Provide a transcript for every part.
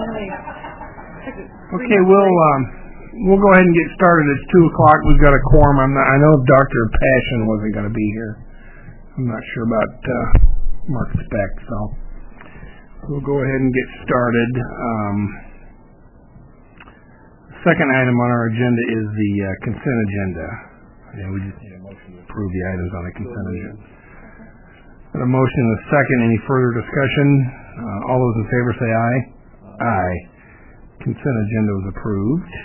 Okay, we'll go ahead and get started. It's 2:00. We've got a quorum. I know Dr. Passion wasn't going to be here. I'm not sure about Mark Speck, so we'll go ahead and get started. The second item on our agenda is the consent agenda. We just need a motion to approve the items on the consent agenda. A motion and a second. Any further discussion? All those in favor say aye. Aye. Consent agenda was approved.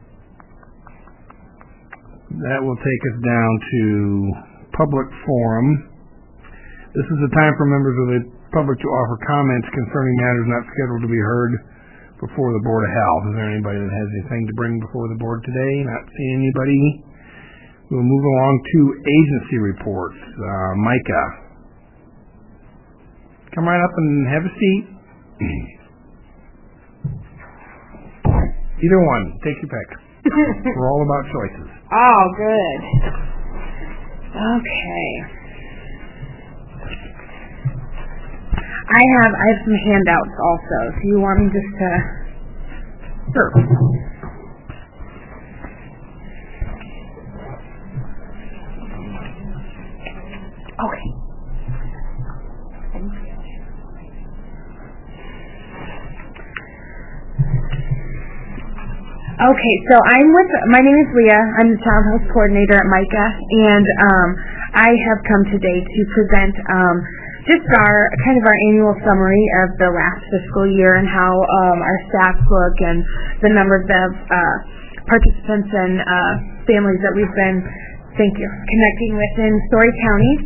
That will take us down to public forum. This is the time for members of the public to offer comments concerning matters not scheduled to be heard before the Board of Health. Is there anybody that has anything to bring before the board today? Not seeing anybody. We'll move along to agency reports. Micah, come right up and have a seat. Either one. Take your pick. We're all about choices. Oh, good. Okay. I have some handouts also. So you want me just to... Sure. Okay. Okay, so my name is Leah. I'm the Child Health Coordinator at MICA, and I have come today to present just our annual summary of the last fiscal year and how our stats look and the numbers of participants and families that we've been, connecting with in Story County.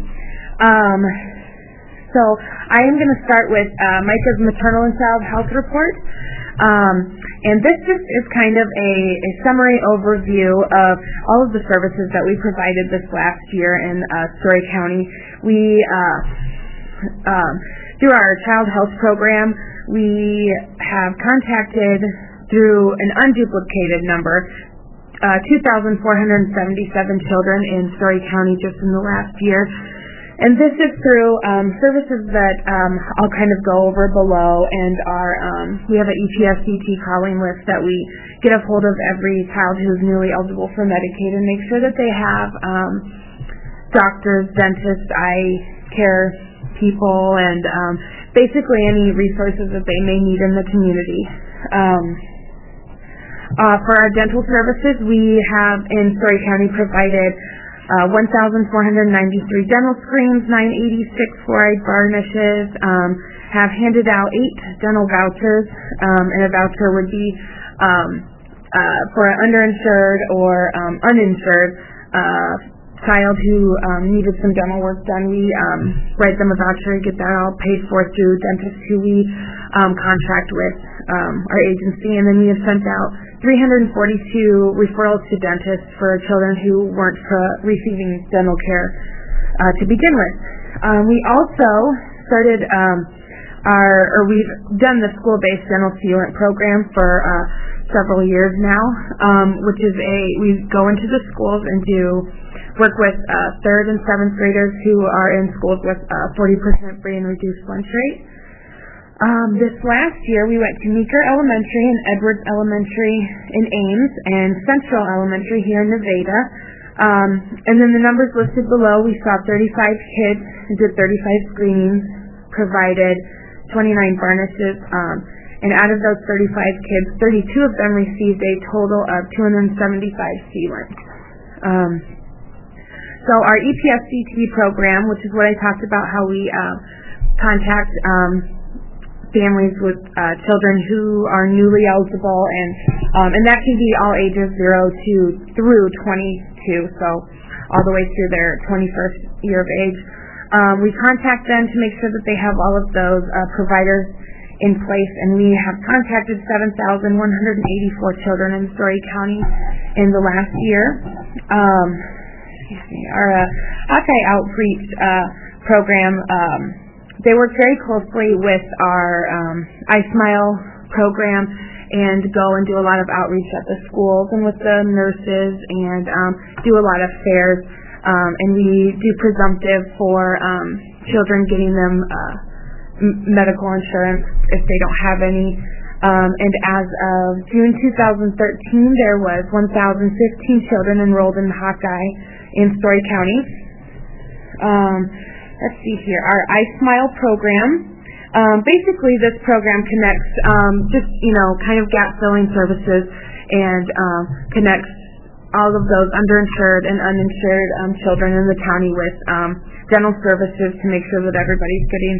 So I am going to start with MICA's Maternal and Child Health Report. And this just is kind of a summary overview of all of the services that we provided this last year in Story County. We, through our child health program, we have contacted through an unduplicated number 2,477 children in Story County just in the last year. And this is through services that I'll kind of go over below, and we have an EPSCT calling list that we get a hold of every child who is newly eligible for Medicaid and make sure that they have doctors, dentists, eye care people, and basically any resources that they may need in the community. For our dental services, we have in Story County provided 1,493 dental screens, 986 fluoride varnishes, have handed out 8 dental vouchers, and a voucher would be for an underinsured or uninsured child who needed some dental work done. We write them a voucher, get that all paid for through dentists who we contract with our agency, and then we have sent out 342 referrals to dentists for children who weren't receiving dental care to begin with. We also started we've done the school-based dental sealant program for several years now, which is we go into the schools and work with 3rd and 7th graders who are in schools with 40% free and reduced lunch rate. This last year, we went to Meeker Elementary and Edwards Elementary in Ames and Central Elementary here in Nevada. And then the numbers listed below, we saw 35 kids, did 35 screenings, provided 29 varnishes, and out of those 35 kids, 32 of them received a total of 275 sealants. So our EPSCT program, which is what I talked about, how we contact families with children who are newly eligible, and that can be all ages 0 through 22, so all the way through their 21st year of age. We contact them to make sure that they have all of those providers in place, and we have contacted 7,184 children in Story County in the last year. Our Hawkeye Outreach program, they work very closely with our iSmile program and go and do a lot of outreach at the schools and with the nurses and do a lot of fairs. And we do presumptive for children, getting them medical insurance if they don't have any. And as of June 2013, there was 1,015 children enrolled in Hawkeye in Story County. Let's see here, our iSmile program. Basically, this program connects kind of gap-filling services and connects all of those underinsured and uninsured children in the county with dental services to make sure that everybody's getting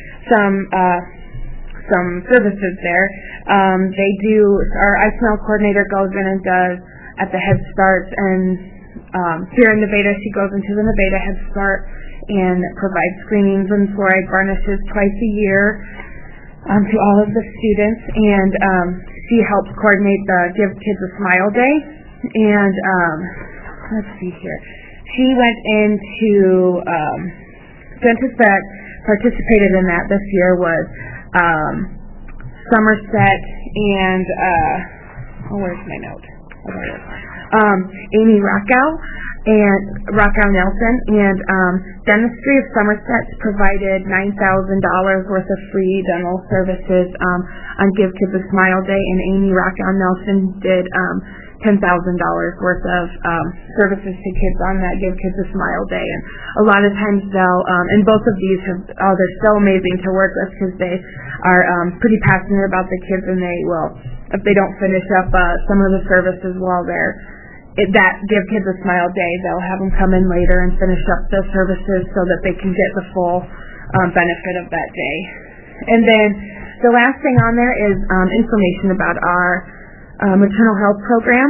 some services there. Our iSmile coordinator goes in and does at the Head Start, and here in Nevada, she goes into the Nevada Head Start and provides screenings and fluoride varnishes twice a year to all of the students, and she helps coordinate the Give Kids a Smile Day. And let's see here, she went into dentists that participated in that this year was Somerset and where's my note? Amy Rockow Nelson, and Dentistry of Somerset provided $9,000 worth of free dental services on Give Kids a Smile Day, and Amy Rockow Nelson did $10,000 worth of services to kids on that Give Kids a Smile Day. And a lot of times they'll, and both of these they're so amazing to work with because they are pretty passionate about the kids, and they will, if they don't finish up some of the services while they're that Give Kids a Smile Day, they'll have them come in later and finish up the services so that they can get the full benefit of that day. And then the last thing on there is information about our maternal health program.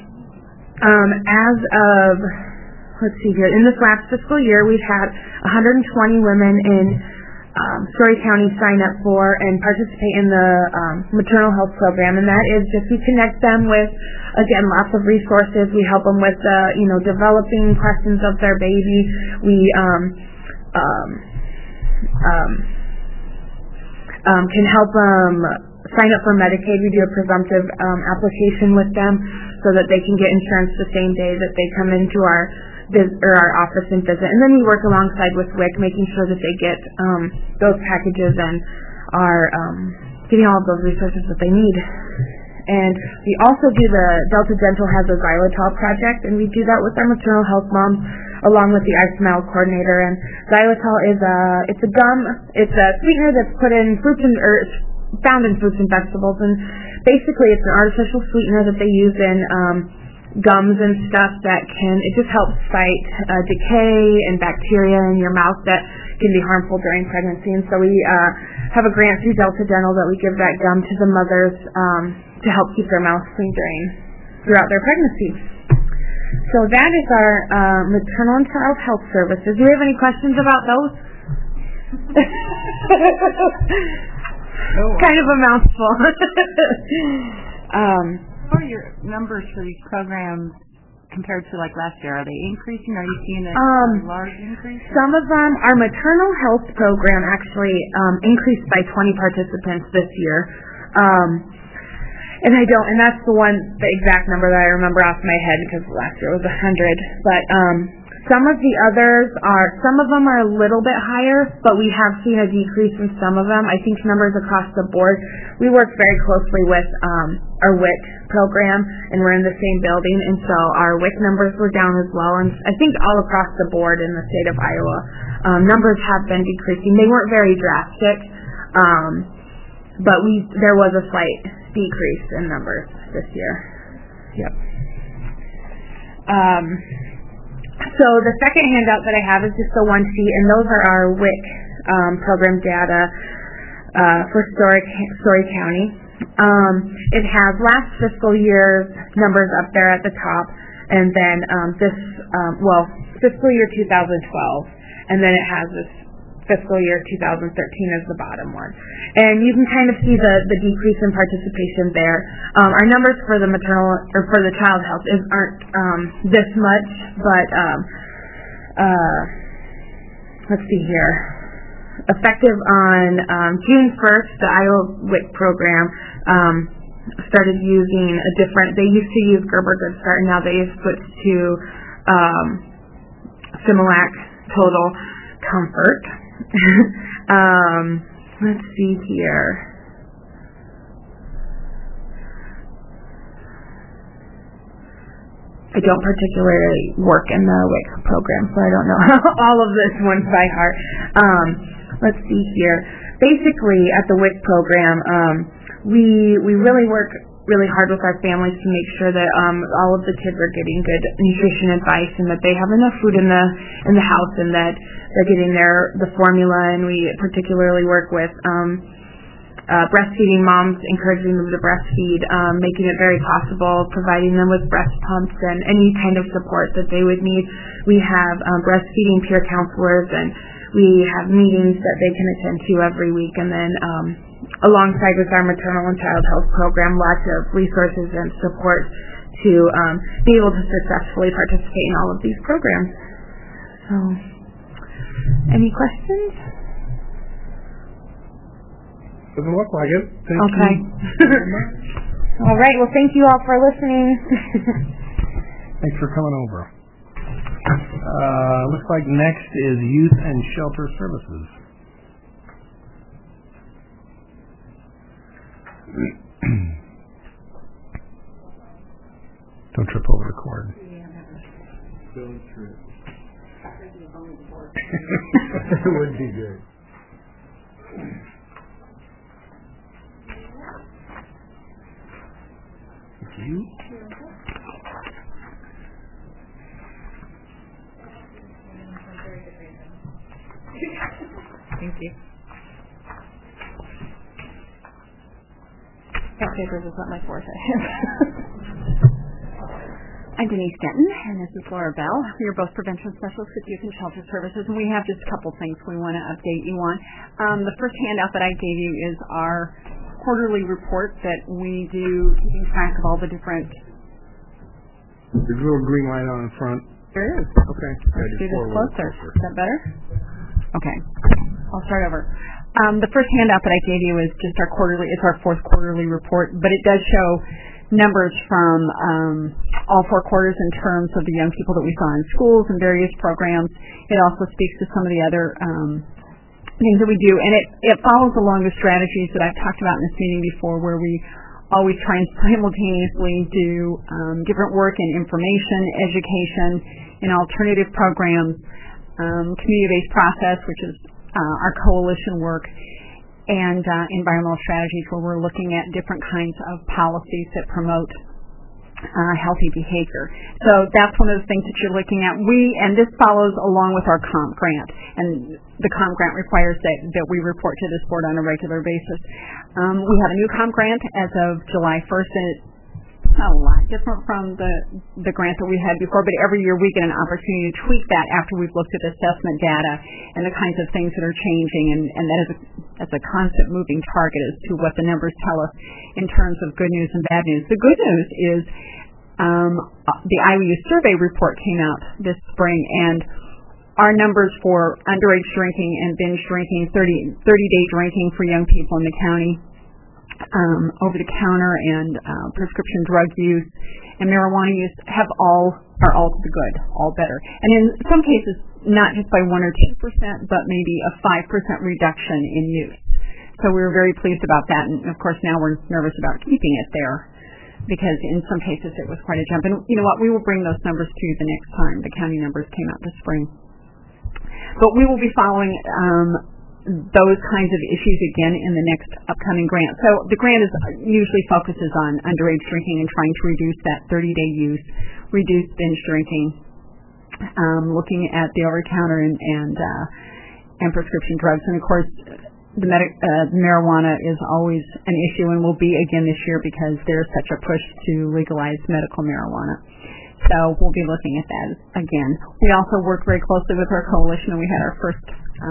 As of, let's see here, in this last fiscal year, we've had 120 women in Story County sign up for and participate in the maternal health program, and that is just we connect them with, again, lots of resources. We help them with developing questions of their baby. We can help them sign up for Medicaid. We do a presumptive application with them so that they can get insurance the same day that they come into our office and visit. And then we work alongside with WIC, making sure that they get those packages and are getting all of those resources that they need. And we also do Delta Dental has a Xylitol project, and we do that with our maternal health moms along with the iSmile coordinator. And Xylitol is it's a gum, it's a sweetener that's put in found in fruits and vegetables, and basically it's an artificial sweetener that they use in gums and stuff that it just helps fight decay and bacteria in your mouth that can be harmful during pregnancy. And so we have a grant through Delta Dental that we give that gum to the mothers to help keep their mouths clean throughout their pregnancy. So that is our maternal and child health services. Do you have any questions about those? Kind of a mouthful. What are your numbers for these programs compared to like last year? Are they increasing? Are you seeing a large increase? Some of them, our maternal health program actually increased by 20 participants this year. And that's the exact number that I remember off my head because last year was 100. But some of the others some of them are a little bit higher, but we have seen a decrease in some of them. I think numbers across the board. We work very closely with our WIC program, and we're in the same building, and so our WIC numbers were down as well. And I think all across the board in the state of Iowa, numbers have been decreasing. They weren't very drastic, but there was a slight decrease in numbers this year. Yep. So the second handout that I have is just the one sheet, and those are our WIC program data for Story County. It has last fiscal year's numbers up there at the top, and then fiscal year 2012, and then it has this fiscal year 2013 as the bottom one. And you can kind of see the decrease in participation there. Our numbers for the maternal or for the child health aren't this much, but let's see here. Effective on June 1st, the Iowa WIC program started using they used to use Gerber Good Start, and now they switched to Similac Total Comfort. Let's see here. I don't particularly work in the WIC program, so I don't know all of this ones by heart. Let's see here. Basically, at the WIC program, we really work really hard with our families to make sure that all of the kids are getting good nutrition advice and that they have enough food in the house and that they're getting the formula. And we particularly work with breastfeeding moms, encouraging them to breastfeed, making it very possible, providing them with breast pumps and any kind of support that they would need. We have breastfeeding peer counselors, and we have meetings that they can attend to every week. And then alongside with our maternal and child health program, lots of resources and support to be able to successfully participate in all of these programs. So, any questions? Doesn't look like it. Thank okay. you. All right. Well, thank you all for listening. Thanks for coming over. Looks like next is Youth and Shelter Services. Don't trip over the cord. Don't trip. It would be good. Thank you. Thank you. That paper is not my forte. I'm Denise Denton, and this is Laura Bell. We are both prevention specialists with Youth and Shelter Services, and we have just a couple things we want to update you on. The first handout that I gave you is our quarterly report that we do, keeping track of all the different... There's a little green light on in front. There is. Okay. Let's do this closer. Is that better? Okay. I'll start over. The first handout that I gave you is just our quarterly, it's our fourth quarterly report, but it does show numbers from all 4 quarters in terms of the young people that we saw in schools and various programs. It also speaks to some of the other things that we do, and it follows along the strategies that I've talked about in this meeting before, where we always try and simultaneously do different work in information, education, in alternative programs, community-based process, which is our coalition work, and environmental strategies, where we're looking at different kinds of policies that promote healthy behavior. So that's one of the things that you're looking at. And this follows along with our comp grant, and the comp grant requires that we report to this board on a regular basis. We have a new comp grant as of July 1st, and it's a lot different from the grant that we had before, but every year we get an opportunity to tweak that after we've looked at assessment data and the kinds of things that are changing, and that's a constant moving target as to what the numbers tell us in terms of good news and bad news. The good news is the IOU survey report came out this spring, and our numbers for underage drinking and binge drinking, 30-day drinking for young people in the county, over-the-counter and prescription drug use and marijuana use are all to the good, all better. And in some cases, not just by 1 or 2%, but maybe a 5% reduction in use. So we were very pleased about that, and of course now we're nervous about keeping it there, because in some cases it was quite a jump. And you know what, we will bring those numbers to you the next time. The county numbers came out this spring. But we will be following those kinds of issues again in the next upcoming grant. So the grant usually focuses on underage drinking and trying to reduce that 30-day use, reduce binge drinking, looking at the over-the-counter and prescription drugs. And of course, the marijuana is always an issue and will be again this year, because there's such a push to legalize medical marijuana. So we'll be looking at that again. We also work very closely with our coalition, and we had our first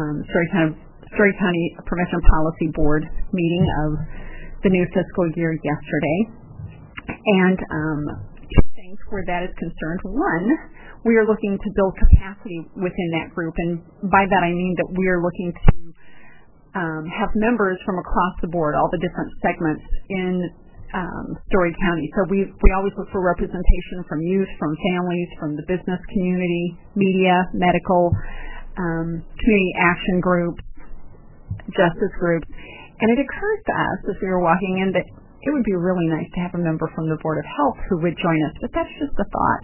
Story County Prevention Policy Board meeting of the new fiscal year yesterday. And 2 things where that is concerned. One, we are looking to build capacity within that group, and by that I mean that we are looking to have members from across the board, all the different segments in Story County. So we always look for representation from youth, from families, from the business community, media, medical, community action groups, justice groups. And it occurs to us as we were walking in that it would be really nice to have a member from the Board of Health who would join us, but that's just a thought.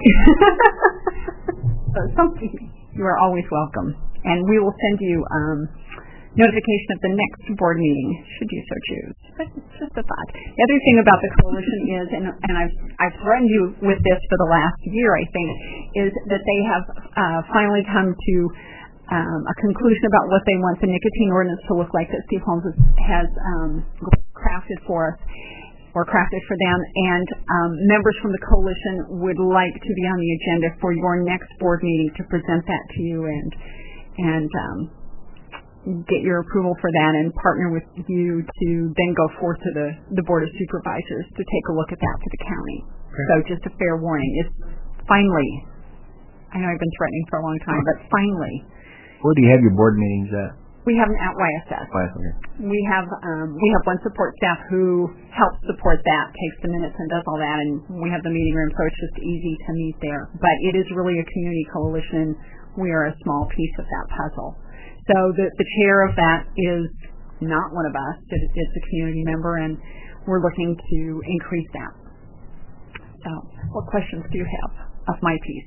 You are always welcome, and we will send you notification of the next board meeting, should you so choose. But it's just a thought. The other thing about the coalition is, and I've threatened you with this for the last year, I think, is that they have finally come to a conclusion about what they want the nicotine ordinance to look like that Steve Holmes has crafted for us, or crafted for them, and members from the coalition would like to be on the agenda for your next board meeting to present that to you and get your approval for that and partner with you to then go forth to the Board of Supervisors to take a look at that for the county. Okay. So just a fair warning. It's finally, I know I've been threatening for a long time, but finally. Where do you have your board meetings at? We have them at YSS. We have one support staff who helps support that, takes the minutes and does all that, and we have the meeting room, so it's just easy to meet there. But it is really a community coalition. We are a small piece of that puzzle. So the chair of that is not one of us. It's a community member, and we're looking to increase that. So what questions do you have of my piece?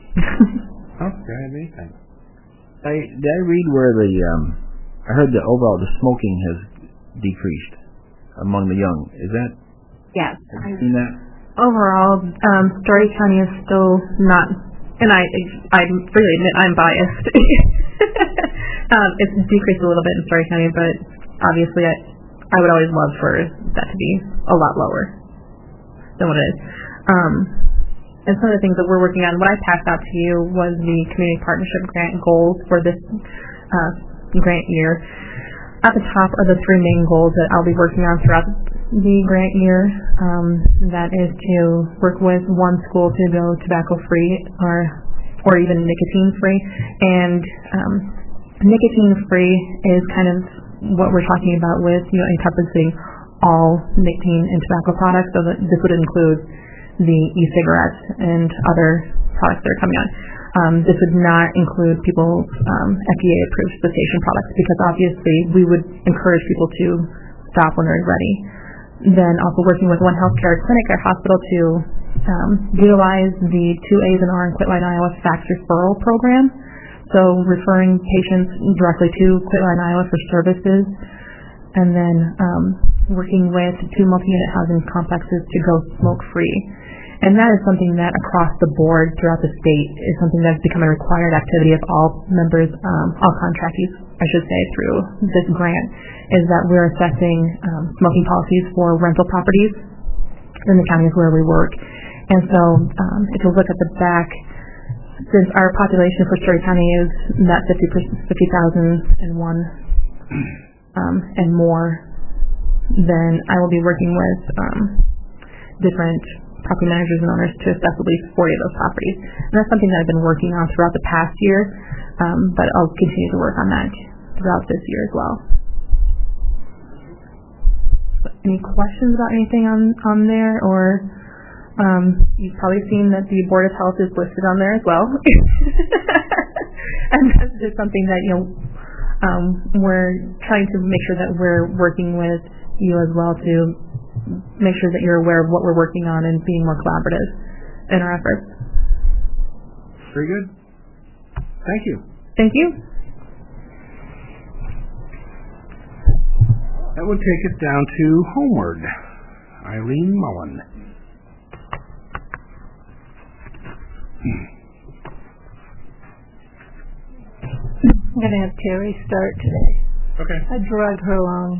Anything. Did I read where I heard that overall the smoking has decreased among the young. Is that? Yes. Have you seen that? Overall, Story County is still not, and I freely admit I'm biased. It's decreased a little bit in Story County, but obviously I would always love for that to be a lot lower than what it is. And some of the things that we're working on, what I passed out to you was the community partnership grant goals for this grant year. At the top are the three main goals that I'll be working on throughout the grant year. That is to work with one school to go tobacco-free or even nicotine-free. And nicotine-free is kind of what we're talking about with, encompassing all nicotine and tobacco products. So that this would include the e-cigarettes and other products that are coming on. This would not include people's FDA-approved cessation products, because obviously we would encourage people to stop when they're ready. Then also working with One Healthcare Clinic or Hospital to utilize the 2A's and R in Quitline, Iowa fax referral program. So referring patients directly to Quitline, Iowa for services. And then working with 2 multi-unit housing complexes to go smoke-free. And that is something that across the board throughout the state is something that's become a required activity of all members, all contractees, I should say, through this grant, is that we're assessing smoking policies for rental properties in the counties where we work. And so if you look at the back, since our population for Story County is that 50,001 and more, then I will be working with different property managers and owners to assess at least 40 of those properties. And that's something that I've been working on throughout the past year, but I'll continue to work on that throughout this year as well. So any questions about anything on there? Or you've probably seen that the Board of Health is listed on there as well. And that's just something that, we're trying to make sure that we're working with you as well to make sure that you're aware of what we're working on and being more collaborative in our efforts. Very good. Thank you. Thank you. That would take us down to Homeward. Eileen Mullen. I'm going to have Terry start today. Okay. I drug her along.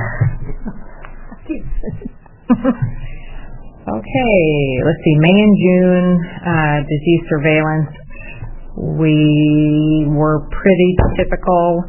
Okay, let's see. May and June disease surveillance. We were pretty typical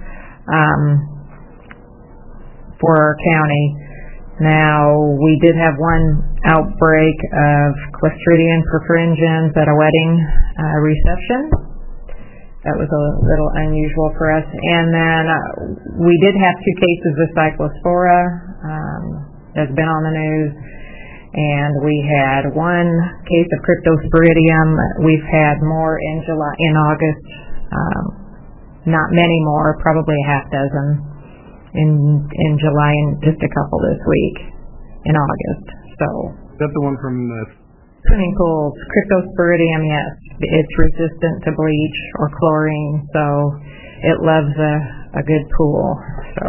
for our county. Now, we did have one outbreak of Clostridium perfringens at a wedding reception. That was a little unusual for us. And then we did have 2 cases of Cyclospora. That's been on the news. And we had 1 case of Cryptosporidium. We've had more in August. Not many more, probably a half dozen in July, and just a couple this week. in August. So Is that the one from the swimming pools, Cryptosporidium, yes, it's resistant to bleach or chlorine, so it loves a good pool. So,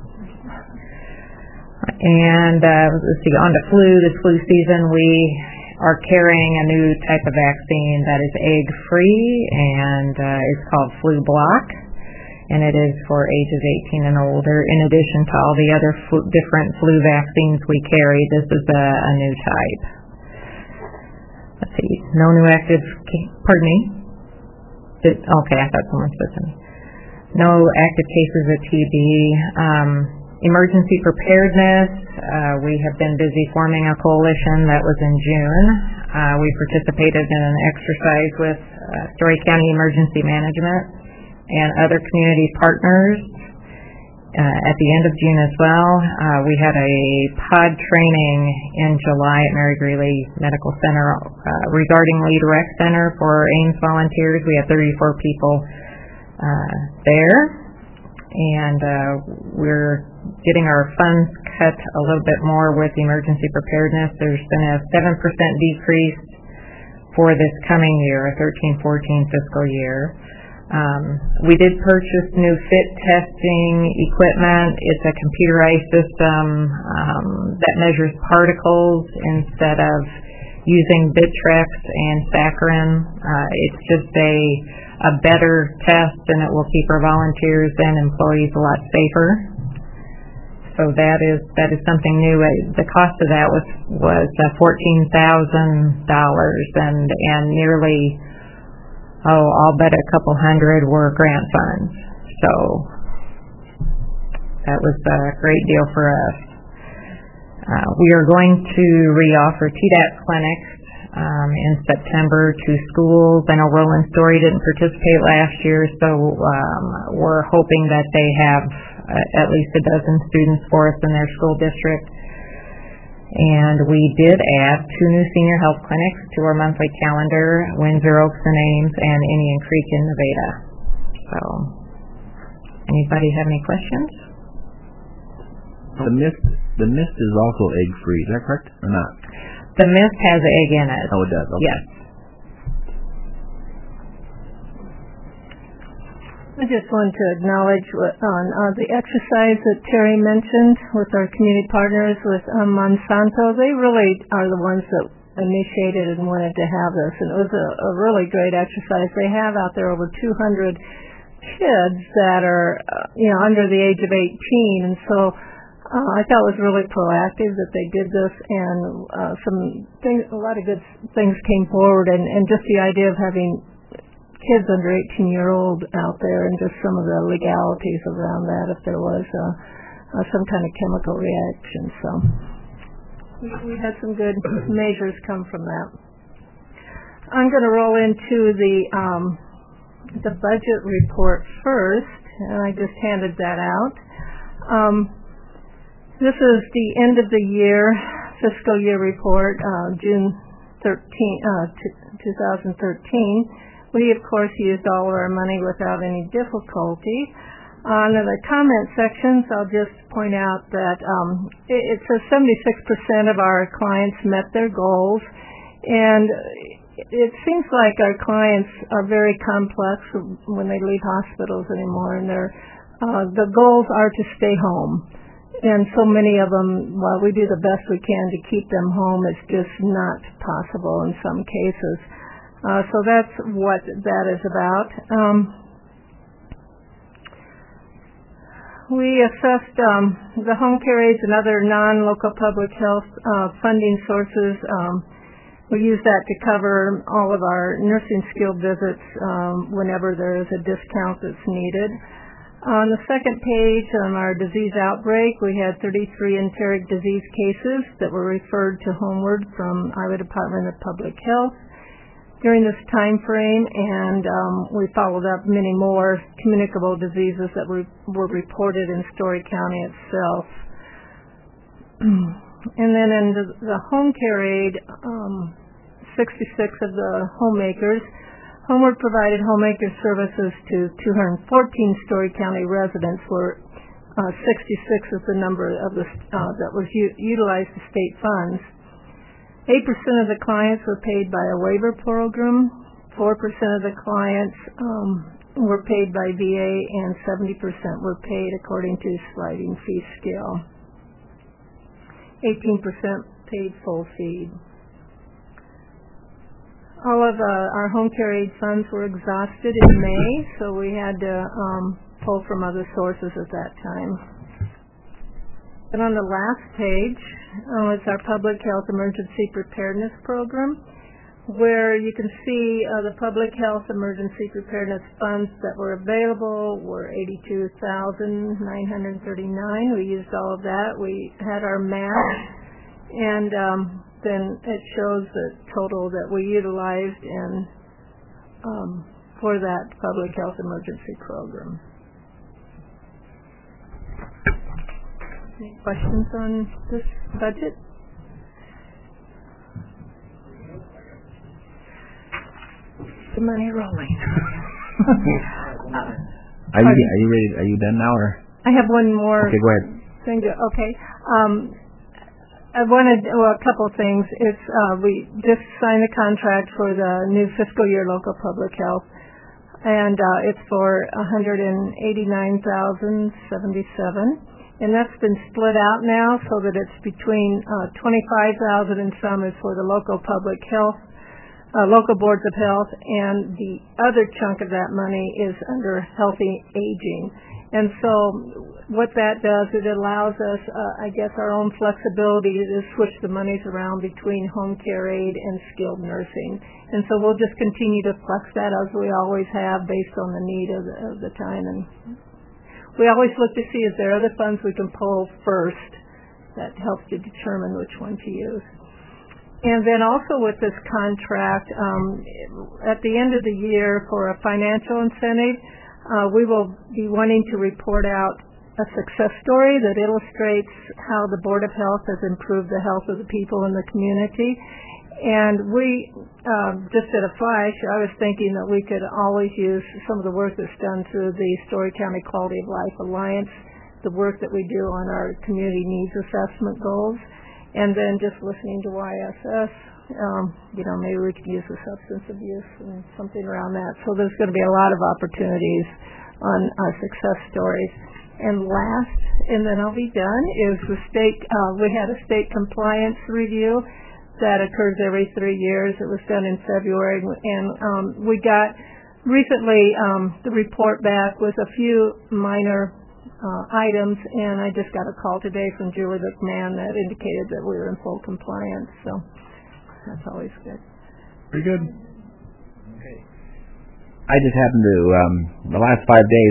and let's see, on to flu. This flu season, we are carrying a new type of vaccine that is egg-free, and it's called Flu Block, and it is for ages 18 and older. In addition to all the other different flu vaccines we carry, this is a new type. Let's see, no new active, pardon me? Okay, I thought someone said something. No active cases of TB. Emergency preparedness, we have been busy forming a coalition. That was in June. We participated in an exercise with Story County Emergency Management and other community partners. At the end of June as well, we had a pod training in July at Mary Greeley Medical Center regarding Lead Rec Center for Ames volunteers. We had 34 people there, and we're getting our funds cut a little bit more with emergency preparedness. There's been a 7% decrease for this coming year, a 13-14 fiscal year. We did purchase new fit testing equipment. It's a computerized system that measures particles instead of using Bittrex and saccharin. It's just a better test, and it will keep our volunteers and employees a lot safer. So that is something new. The cost of that was $14,000, and nearly all but a couple hundred were grant funds. So that was a great deal for us. We are going to reoffer TDAP clinics in September to schools. I know Roland Story didn't participate last year, so we're hoping that they have at least a dozen students for us in their school district. And we did add 2 new senior health clinics to our monthly calendar, Windsor, Oaks and Ames, and Indian Creek in Nevada. So, anybody have any questions? The mist is also egg-free, is that correct or not? The mist has egg in it. Oh, it does, okay. Yes. I just want to acknowledge on the exercise that Terry mentioned with our community partners with Monsanto. They really are the ones that initiated and wanted to have this, and it was a really great exercise. They have out there over 200 kids that are under the age of 18, and so I thought it was really proactive that they did this, and a lot of good things came forward, and just the idea of having kids under 18-year-old out there, and just some of the legalities around that if there was some kind of chemical reaction. So we had some good measures come from that. I'm going to roll into the budget report first, and I just handed that out. This is the end of the year fiscal year report, June 2013. We, of course, used all of our money without any difficulty. On the comment sections, I'll just point out that it says 76% of our clients met their goals, and it seems like our clients are very complex when they leave hospitals anymore, and the goals are to stay home. And so many of them, while we do the best we can to keep them home, it's just not possible in some cases. So that's what that is about. We assessed the home care aides and other non-local public health funding sources. We use that to cover all of our nursing skill visits whenever there is a discount that's needed. On the second page, on our disease outbreak, we had 33 enteric disease cases that were referred to homeward from Iowa Department of Public Health during this time frame, and we followed up many more communicable diseases that were reported in Story County itself. And then in the home care aid, 66 of the homemakers, Homeward provided homemaker services to 214 Story County residents, where 66 is the number of that was utilized the state funds. 8% of the clients were paid by a waiver program. 4% of the clients were paid by VA, and 70% were paid according to sliding fee scale. 18% paid full feed. All of our home care aid funds were exhausted in May, so we had to pull from other sources at that time. And on the last page, it's our Public Health Emergency Preparedness Program, where you can see the Public Health Emergency Preparedness funds that were available were $82,939. We used all of that. We had our match, and then it shows the total that we utilized for that Public Health Emergency Program. Any questions on this budget? The money rolling. Are you ready? Are you done now, or? I have one more. Okay, go ahead. Thing to, okay. I wanted a couple things. It's we just signed a contract for the new fiscal year local public health, and it's for $189,077. And that's been split out now so that it's between $25,000 and some is for the local public health, local boards of health, and the other chunk of that money is under healthy aging. And so what that does, it allows us, I guess, our own flexibility to switch the monies around between home care aid and skilled nursing. And so we'll just continue to flex that as we always have based on the need of the time. And we always look to see if there are other funds we can pull first. That helps to determine which one to use. And then also with this contract, at the end of the year for a financial incentive, we will be wanting to report out a success story that illustrates how the Board of Health has improved the health of the people in the community. And we, just at a flash, I was thinking that we could always use some of the work that's done through the Story County Quality of Life Alliance, the work that we do on our community needs assessment goals, and then just listening to YSS, maybe we could use the substance abuse and something around that. So there's going to be a lot of opportunities on our success stories. And last, and then I'll be done, is the state, we had a state compliance review that occurs every 3 years. It was done in February, and we got recently the report back with a few minor items, and I just got a call today from Julie McMahon that indicated that we were in full compliance, so that's always good. Pretty good. Okay. I just happened to, the last 5 days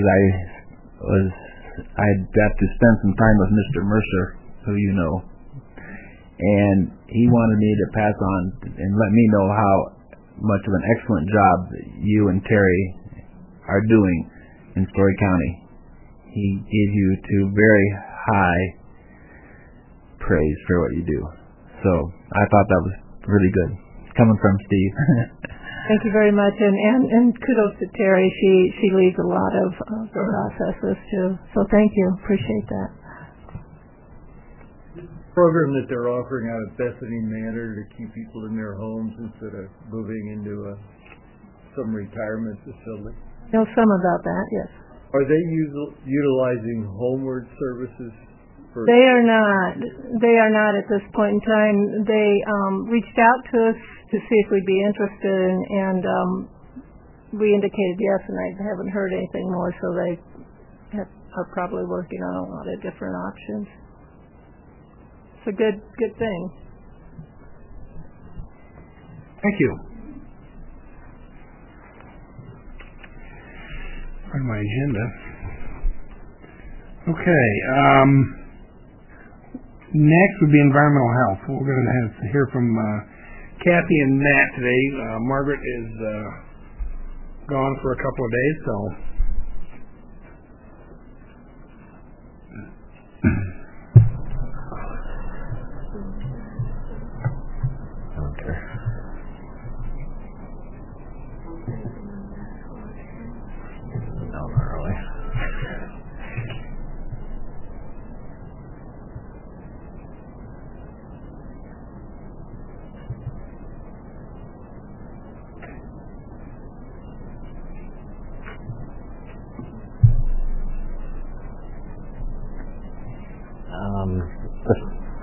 I got to spend some time with Mr. Mercer, who you know, and he wanted me to pass on and let me know how much of an excellent job that you and Terry are doing in Story County. He gave you two very high praise for what you do. So I thought that was really good, coming from Steve. Thank you very much, and kudos to Terry. She leads a lot of the processes too. So thank you, appreciate that. Program that they're offering out of Bethany Manor to keep people in their homes instead of moving into some retirement facility. Know some about that, yes. Are they utilizing homeward services? They are not. They are not at this point in time. They reached out to us to see if we'd be interested, and we indicated yes, and I haven't heard anything more, so they are probably working on a lot of different options. It's a good thing. Thank you. On my agenda. Okay. Next would be environmental health. We're going to have to hear from Kathy and Matt today. Margaret is gone for a couple of days, so.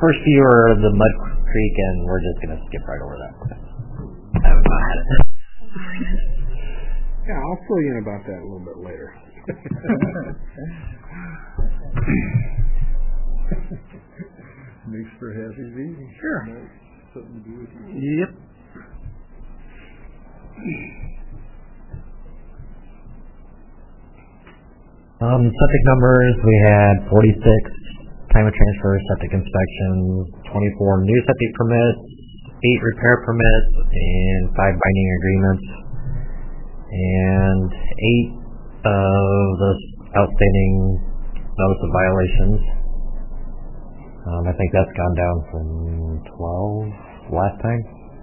first few are the Mud Creek, and we're just going to skip right over that. I haven't had it. Yeah, I'll fill you in about that a little bit later. Makes for happy eating. Sure. Something to do with you. Yep. Septic numbers, we had 46 time of transfer septic inspections, 24 new septic permits, 8 repair permits, and 5 binding agreements, and 8 of those outstanding notice of violations. I think that's gone down from 12 last time.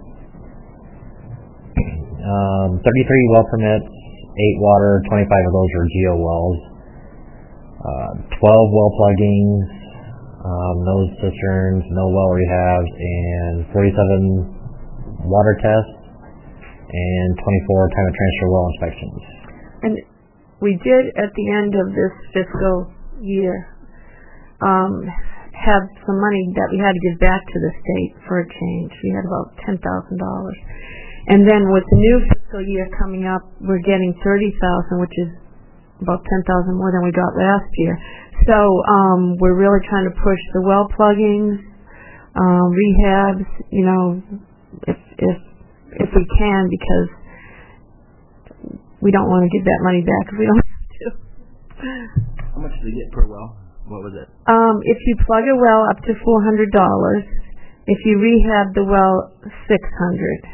33 well permits, 8 water, 25 of those are geo wells. 12 well pluggings, no cisterns, no well rehabs, and 47 water tests, and 24 time of transfer well inspections. And we did, at the end of this fiscal year, have some money that we had to give back to the state for a change. We had about $10,000. And then with the new fiscal year coming up, we're getting $30,000, which is about $10,000 more than we got last year. So we're really trying to push the well pluggings, rehabs, if we can, because we don't want to give that money back if we don't have to. How much do they get per well? What was it? If you plug a well, up to $400. If you rehab the well, $600.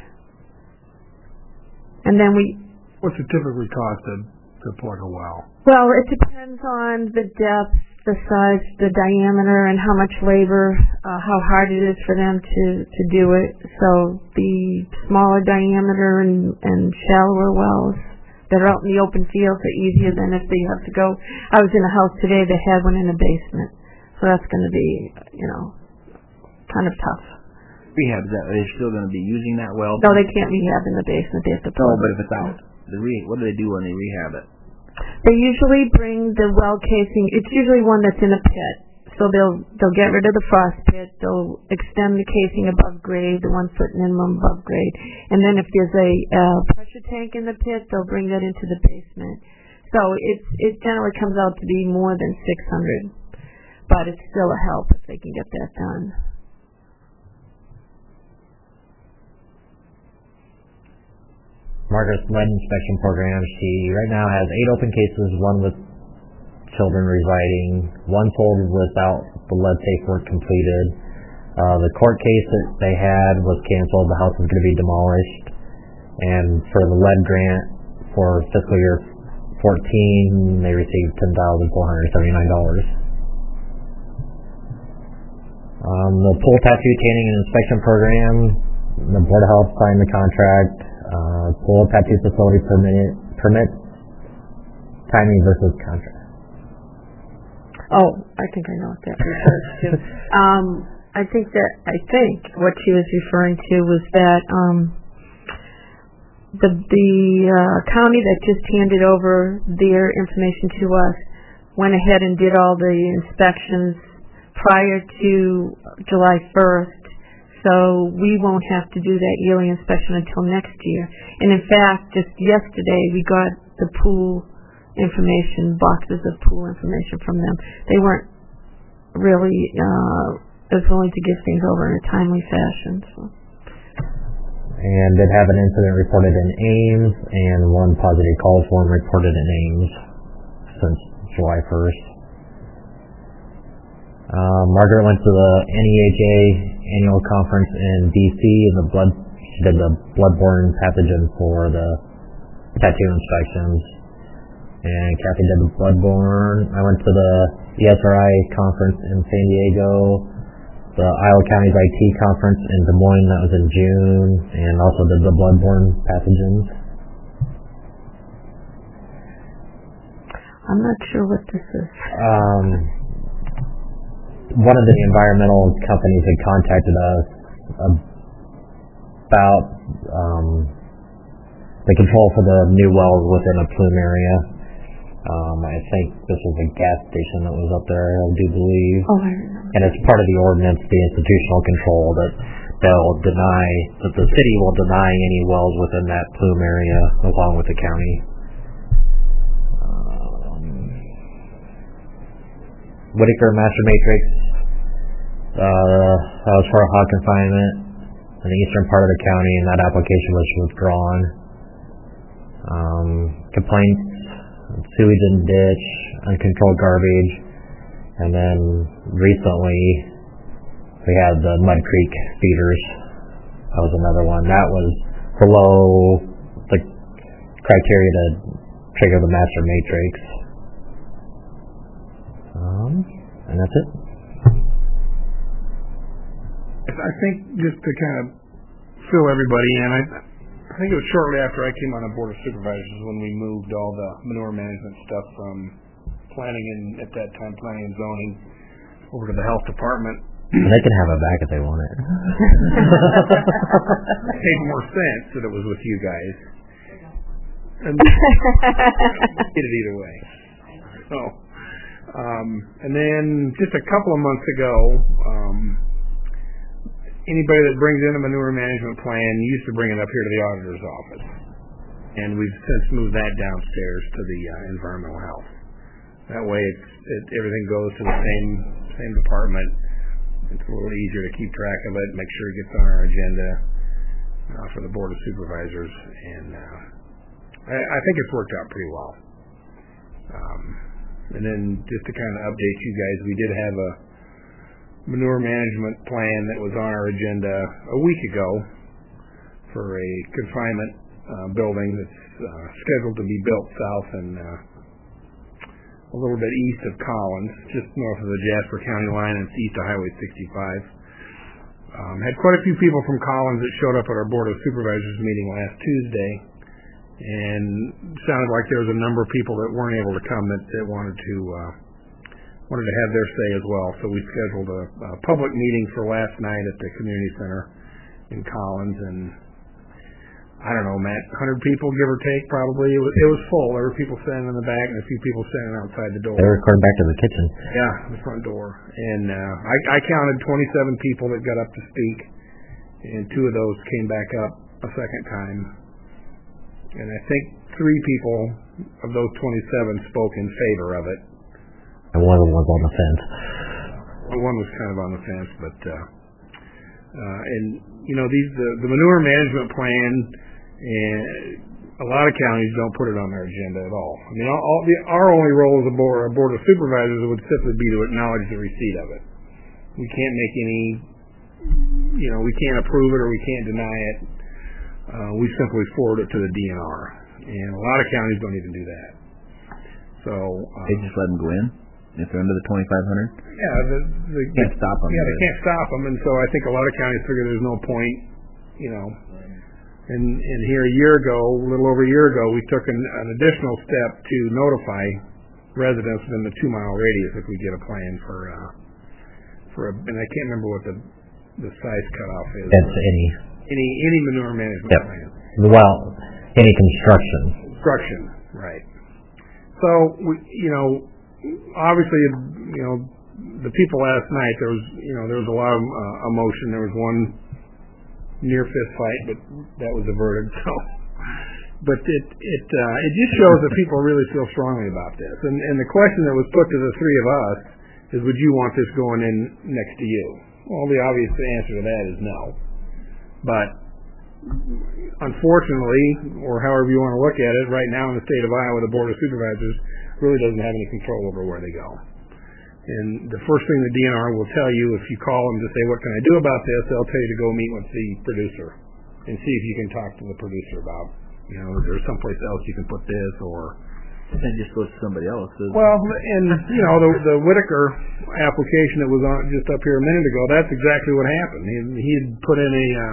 And then What's it typically cost to plug a well? Well, it depends on the depth, the size, the diameter, and how much labor, how hard it is for them to do it. So the smaller diameter and shallower wells that are out in the open fields are easier than if they have to go. I was in a house today that had one in a basement, so that's going to be, kind of tough. Rehab, they're still going to be using that well? No, they can't rehab in the basement. They have to plug. Oh, but if it's out, what do they do when they rehab it? They usually bring the well casing. It's usually one that's in a pit. So they'll get rid of the frost pit. They'll extend the casing above grade, the 1 foot minimum above grade. And then if there's a pressure tank in the pit, they'll bring that into the basement. So it generally comes out to be more than $600. But it's still a help if they can get that done. Margaret's lead inspection program, she right now has 8 open cases, 1 with children residing, 1 sold without the lead safe work completed. The court case that they had was canceled. The house is going to be demolished. And for the lead grant for fiscal year 14, they received $10,479. The pool tattoo tanning and inspection program, the Board of Health signed the contract. Pool tattoo facility permit timing versus contract. Oh, I think I know what that refers to. I think what she was referring to was that the county that just handed over their information to us went ahead and did all the inspections prior to July 1st. So we won't have to do that yearly inspection until next year. And in fact, just yesterday we got the pool information, boxes of pool information from them. They weren't really as willing to give things over in a timely fashion. So. And did have an incident reported in Ames and 1 positive call form reported in Ames since July 1st. Margaret went to the NEHA annual conference in D.C. and she did the bloodborne pathogen for the tattoo inspections. And Kathy did the bloodborne. I went to the ESRI conference in San Diego, the Iowa County's IT conference in Des Moines, that was in June, and also did the bloodborne pathogens. I'm not sure what this is. One of the environmental companies had contacted us about the control for the new wells within a plume area. I think this was a gas station that was up there, I do believe. Oh, I remember. and it's part of the ordinance, the institutional control, that the city will deny any wells within that plume area along with the county. Whitaker Master Matrix, that was for a hog confinement in the eastern part of the county, and that application was withdrawn. Complaints, sewage and ditch, uncontrolled garbage, and then recently we had the Mud Creek feeders. That was another one. That was below the criteria to trigger the master matrix. And that's it. I think just to kind of fill everybody in, I think it was shortly after I came on the Board of Supervisors when we moved all the manure management stuff from planning and, at that time, planning and zoning over to the health department. And they can have it back if they want it. It made more sense that it was with you guys. And get it either way. So, and then just a couple of months ago, anybody that brings in a manure management plan used to bring it up here to the auditor's office. And we've since moved that downstairs to the environmental health. That way everything goes to the same department. It's a little easier to keep track of it, make sure it gets on our agenda for the Board of Supervisors. And I think it's worked out pretty well. And then just to kind of update you guys, we did have a manure management plan that was on our agenda a week ago for a confinement building that's scheduled to be built south and a little bit east of Collins, just north of the Jasper County line, and it's east of Highway 65. Had quite a few people from Collins that showed up at our Board of Supervisors meeting last Tuesday, and sounded like there was a number of people that weren't able to come that wanted to have their say as well. So we scheduled a public meeting for last night at the community center in Collins, and I don't know, Matt, 100 people, give or take, probably. It was full. There were people standing in the back and a few people standing outside the door. They were going back to the kitchen. Yeah, the front door. And I counted 27 people that got up to speak, and 2 of those came back up a second time. And I think 3 people of those 27 spoke in favor of it. And one of them was on the fence. One was kind of on the fence, but and you know, the manure management plan, and a lot of counties don't put it on their agenda at all. I mean, our only role as a board of supervisors would simply be to acknowledge the receipt of it. We can't make any, we can't approve it or we can't deny it. We simply forward it to the DNR, and a lot of counties don't even do that. So they just let them go in if they're under the 2,500. Yeah, they can't stop them. Yeah, they can't stop them, and so I think a lot of counties figure there's no point, And here a little over a year ago, we took an additional step to notify residents within the 2-mile radius if we get a plan and I can't remember what the size cutoff is. That's any manure management plan. Well, any construction. Construction, right. So obviously, the people last night, there was a lot of emotion. There was one near fist fight, but that was averted. So, but it just shows that people really feel strongly about this. And the question that was put to the 3 of us is, would you want this going in next to you? Well, the obvious answer to that is no. But unfortunately, or however you want to look at it, right now in the state of Iowa, the Board of Supervisors really doesn't have any control over where they go. And the first thing the DNR will tell you, if you call them to say, what can I do about this, they'll tell you to go meet with the producer and see if you can talk to the producer about, is there someplace else you can put this, or then just go to somebody else. Well, and the Whitaker application that was on just up here a minute ago, that's exactly what happened. He had put in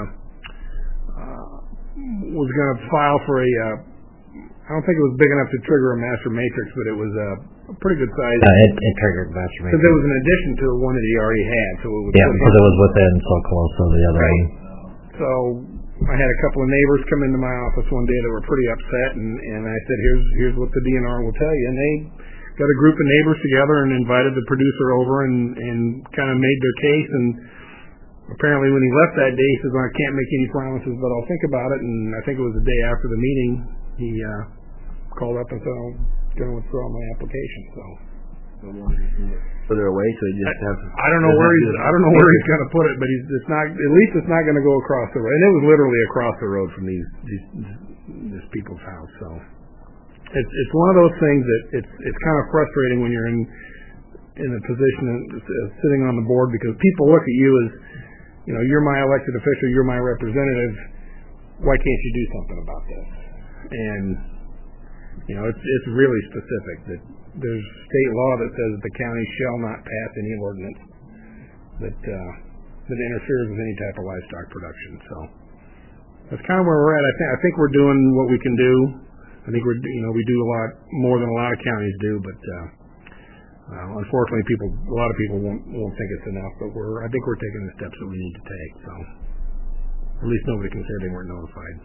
was going to file for I don't think it was big enough to trigger a master matrix, but it was a pretty good size. It triggered master matrix. Because it was an addition to the one that he already had. So it was because it was within so close to the other one. So I had a couple of neighbors come into my office one day that were pretty upset, and I said, here's what the DNR will tell you. And they got a group of neighbors together and invited the producer over and kind of made their case. And apparently when he left that day, he says, well, I can't make any promises, but I'll think about it. And I think it was the day after the meeting, he called up and said, I'm going to withdraw my application. So further away, so you just have. I don't know where he's going to put it, but it's not. At least it's not going to go across the road. And it was literally across the road from this people's house. So it's one of those things that it's kind of frustrating when you're in a position of sitting on the board, because people look at you as, you're my elected official, you're my representative. Why can't you do something about this? And it's really specific that there's state law that says that the county shall not pass any ordinance that interferes with any type of livestock production. So that's kind of where we're at. I think we're doing what we can do. I think we do a lot more than a lot of counties do, but unfortunately, a lot of people won't think it's enough. But I think we're taking the steps that we need to take. So at least nobody can say they weren't notified.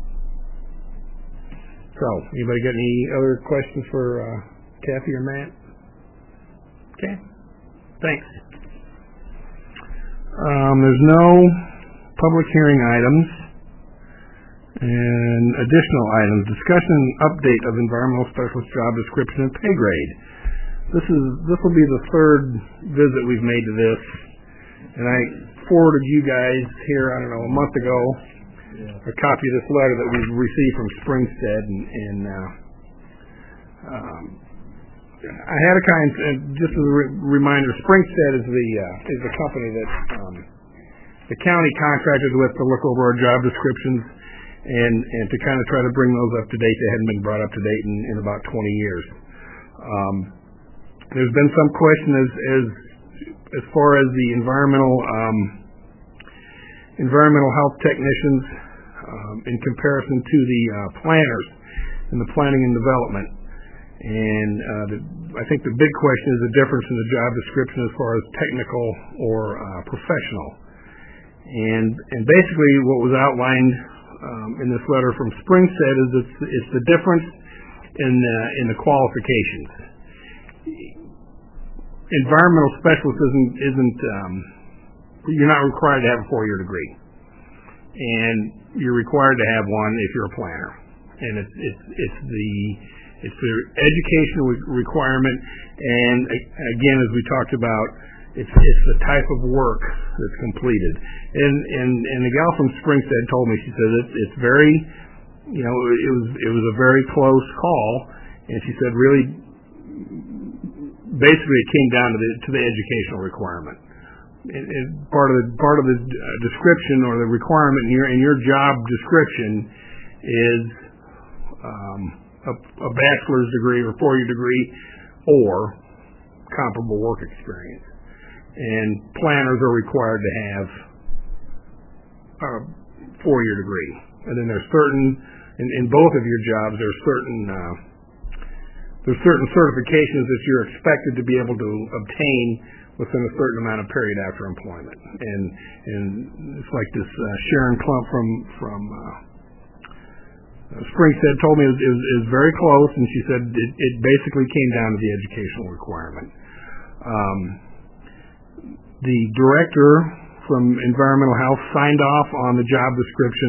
So, anybody got any other questions for Kathy or Matt? Okay, thanks. There's no public hearing items and additional items. Discussion and update of environmental specialist job description and pay grade. This will be the third visit we've made to this, and I forwarded you guys here, a month ago, a copy of this letter that we received from Springstead, and I had just as a reminder, Springstead is the company that the county contracted with to look over our job descriptions and to kind of try to bring those up to date. They hadn't been brought up to date in about 20 years. There's been some question as far as the environmental health technicians in comparison to the planners in the planning and development. And I think the big question is the difference in the job description as far as technical or professional. And basically what was outlined in this letter from Springstead is it's the difference in the qualifications. Environmental specialist isn't you're not required to have a 4-year degree, and you're required to have one if you're a planner. And it's the educational requirement, and again, as we talked about, it's the type of work that's completed. And the gal from Springstead told me, she said it's very, it was a very close call, and she said really, basically it came down to the educational requirement. And part of the description or the requirement in your job description is a bachelor's degree or 4-year degree or comparable work experience. And planners are required to have a 4-year degree. And then there's in both of your jobs, there's certain certifications that you're expected to be able to obtain within a certain amount of period after employment. And it's like this Sharon Klump from Springstead told me it was very close, and she said it basically came down to the educational requirement. The director from Environmental Health signed off on the job description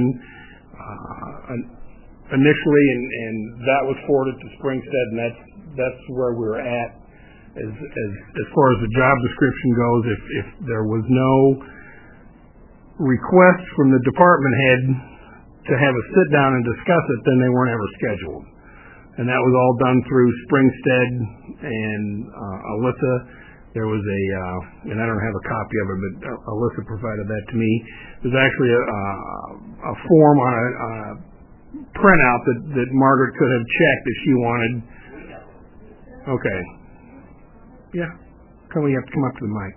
initially, and that was forwarded to Springstead, and that's where we're at as far as the job description goes. If there was no request from the department head to have a sit down and discuss it, then they weren't ever scheduled. And that was all done through Springstead and Alyssa. There was and I don't have a copy of it, but Alyssa provided that to me. There's actually a form on a printout that Margaret could have checked if she wanted. Okay. Yeah. You have to come up to the mic.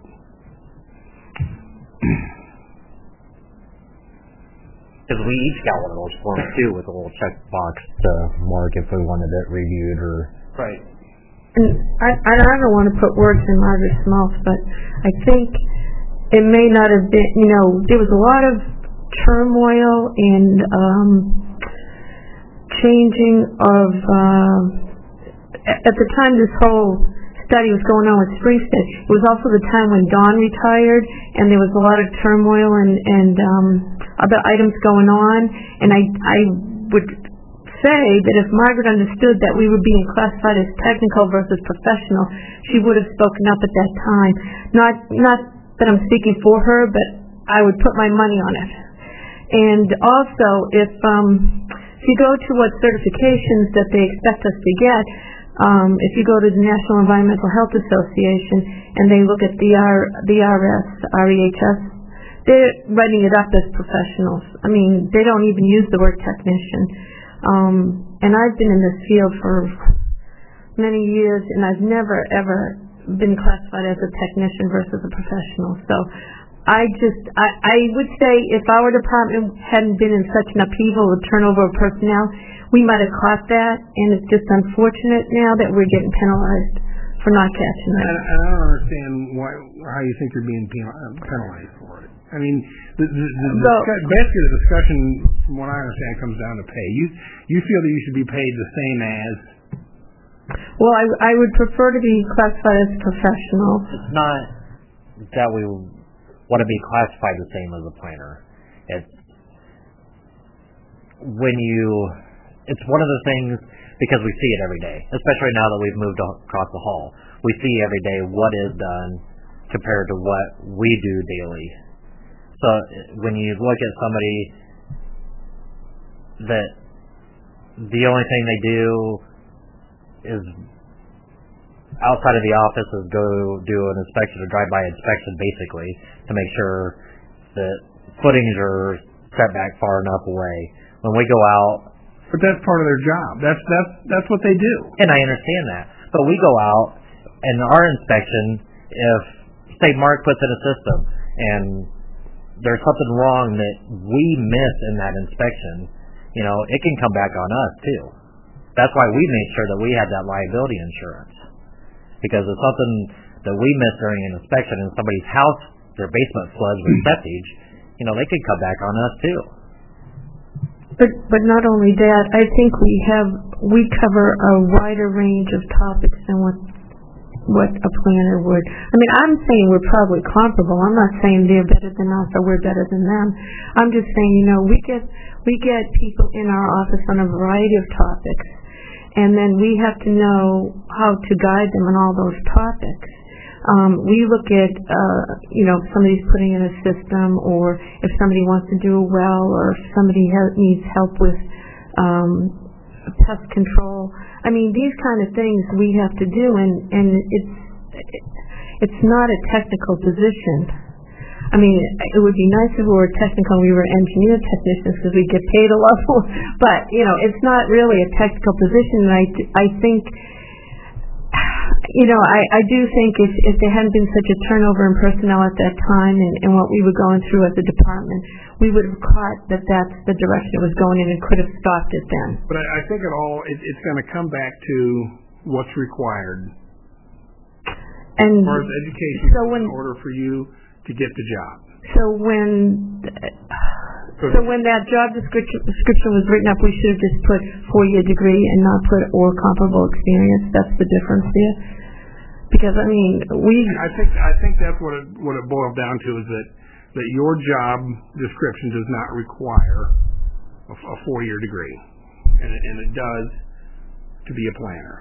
Because we each got one of those forms too, with a little checkbox to mark if we wanted it reviewed or. Right. And I don't want to put words in Margaret's mouth, but I think it may not have been. There was a lot of turmoil and changing of at the time this whole study was going on with Springstead, it was also the time when Dawn retired, and there was a lot of turmoil and other items going on. And I would say that if Margaret understood that we were being classified as technical versus professional, she would have spoken up at that time. Not that I'm speaking for her, but I would put my money on it. And also, if you go to what certifications that they expect us to get, if you go to the National Environmental Health Association and they look at the REHS, they're writing it up as professionals. I mean, they don't even use the word technician. And I've been in this field for many years, and I've never, ever been classified as a technician versus a professional. So I would say if our department hadn't been in such an upheaval with turnover of personnel, we might have caught that, and it's just unfortunate now that we're getting penalized for not catching it. And I don't understand how you think you're being penalized for it. I mean, basically the discussion, from what I understand, comes down to pay. You feel that you should be paid the same as? Well, I would prefer to be classified as professional. It's not that we want to be classified the same as a planner. It's one of the things, because we see it every day, especially now that we've moved across the hall. We see every day what is done compared to what we do daily. So when you look at somebody that the only thing they do is outside of the office is go do an inspection or drive-by inspection, basically, to make sure that footings are set back far enough away. When we go out, but that's part of their job. That's what they do. And I understand that. But we go out, and our inspection, if, say, Mark puts in a system, and there's something wrong that we miss in that inspection, it can come back on us, too. That's why we made sure that we had that liability insurance. Because if something that we miss during an inspection in somebody's house, their basement floods with septic, they could come back on us, too. But not only that, I think we cover a wider range of topics than what a planner would. I mean, I'm saying we're probably comparable. I'm not saying they're better than us or we're better than them. I'm just saying, we get people in our office on a variety of topics, and then we have to know how to guide them on all those topics. We look at, if somebody's putting in a system, or if somebody wants to do a well, or if somebody needs help with pest control. I mean, these kind of things we have to do, and it's not a technical position. I mean, it would be nice if we were technical and we were engineer technicians because we get paid a lot more, but, it's not really a technical position, and I think, I do think if there hadn't been such a turnover in personnel at that time and what we were going through as a department, we would have caught that that's the direction it was going in and could have stopped it then. But I think it's going to come back to what's required as far as education in order for you to get the job. So when that job description was written up, we should have just put 4-year degree and not put or comparable experience. That's the difference there. Because I think that's what it boils down to, is that your job description does not require a 4-year degree, and it does to be a planner.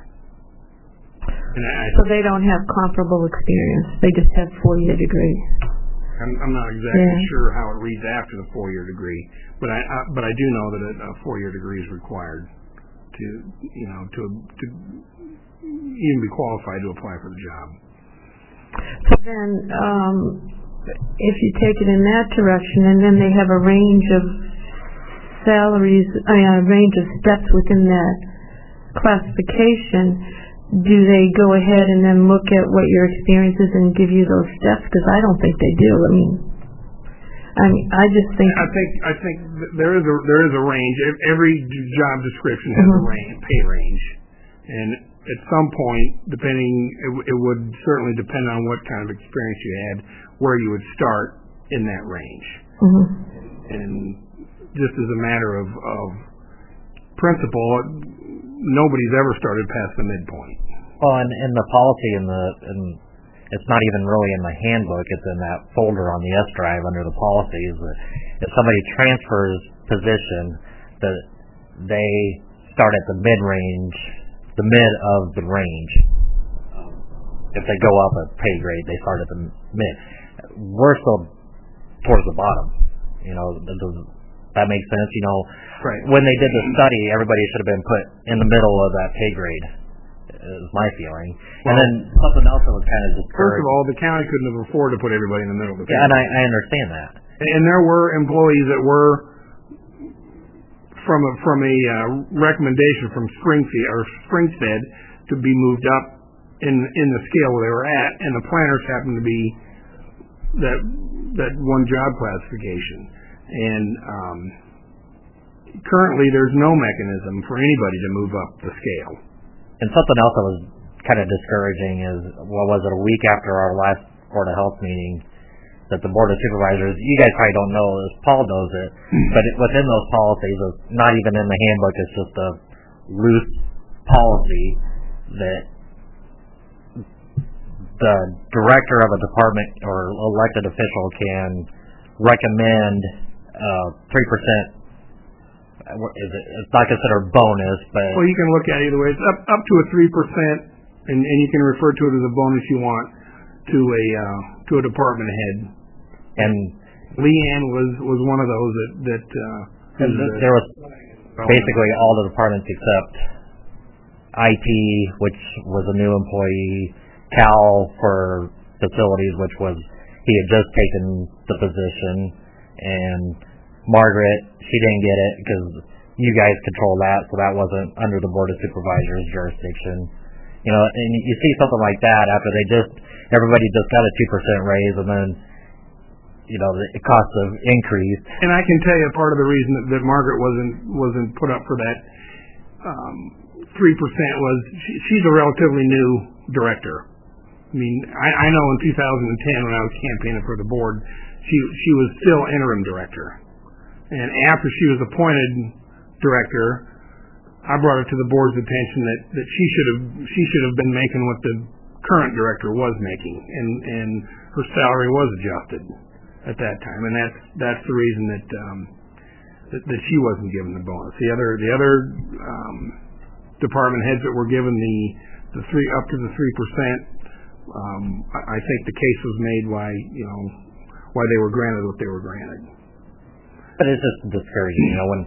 So they don't have comparable experience; they just have 4-year degree. I'm not exactly sure how it reads after the 4-year degree, but I do know that a 4-year degree is required to even be qualified to apply for the job. So then, if you take it in that direction, and then they have a range of salaries, a range of steps within that classification, do they go ahead and then look at what your experience is and give you those steps? Because I don't think they do. I just think. I think there is a range. Every job description has a pay range, and at some point, it would certainly depend on what kind of experience you had, where you would start in that range. And just as a matter of principle, nobody's ever started past the midpoint. Well, and the policy and it's not even really in the handbook. It's in that folder on the S drive under the policies. If somebody transfers position, that they start at the mid-range, the mid of the range. If they go up a pay grade, they start at the mid. We're still towards the bottom. Does that make sense? Right. When they did the study, everybody should have been put in the middle of that pay grade, is my feeling. Well, and then something else that was kind of discouraging. First of all, the county couldn't have afforded to put everybody in the middle of the pay grade. And I understand that. And there were employees that were from a recommendation from Springstead to be moved up in the scale where they were at, and the planners happened to be that one job classification. And currently, there's no mechanism for anybody to move up the scale. And something else that was kind of discouraging is, a week after our last Board of Health meeting, that the Board of Supervisors, you guys probably don't know this, Paul knows it, but within those policies, it's not even in the handbook, it's just a loose policy that the director of a department or elected official can recommend 3%. It's not considered bonus, but well, you can look at it either way. It's up to a 3%, and you can refer to it as a bonus you want to a department head. And Leanne was one of those that there was basically all the departments except IT, which was a new employee, Cal for facilities, which was he had just taken the position, and Margaret, she didn't get it because you guys control that, so that wasn't under the Board of Supervisors jurisdiction. And you see something like that after everybody just got a 2% raise, and then the cost of increase. And I can tell you part of the reason that Margaret wasn't put up for that 3% was she's a relatively new director. I mean, I know in 2010 when I was campaigning for the board, she was still interim director. And after she was appointed director, I brought it to the board's attention that she should have been making what the current director was making, and her salary was adjusted at that time, and that's the reason that she wasn't given the bonus. The other department heads that were given the up to the 3%, I think the case was made why they were granted what they were granted. But it's just discouraging, when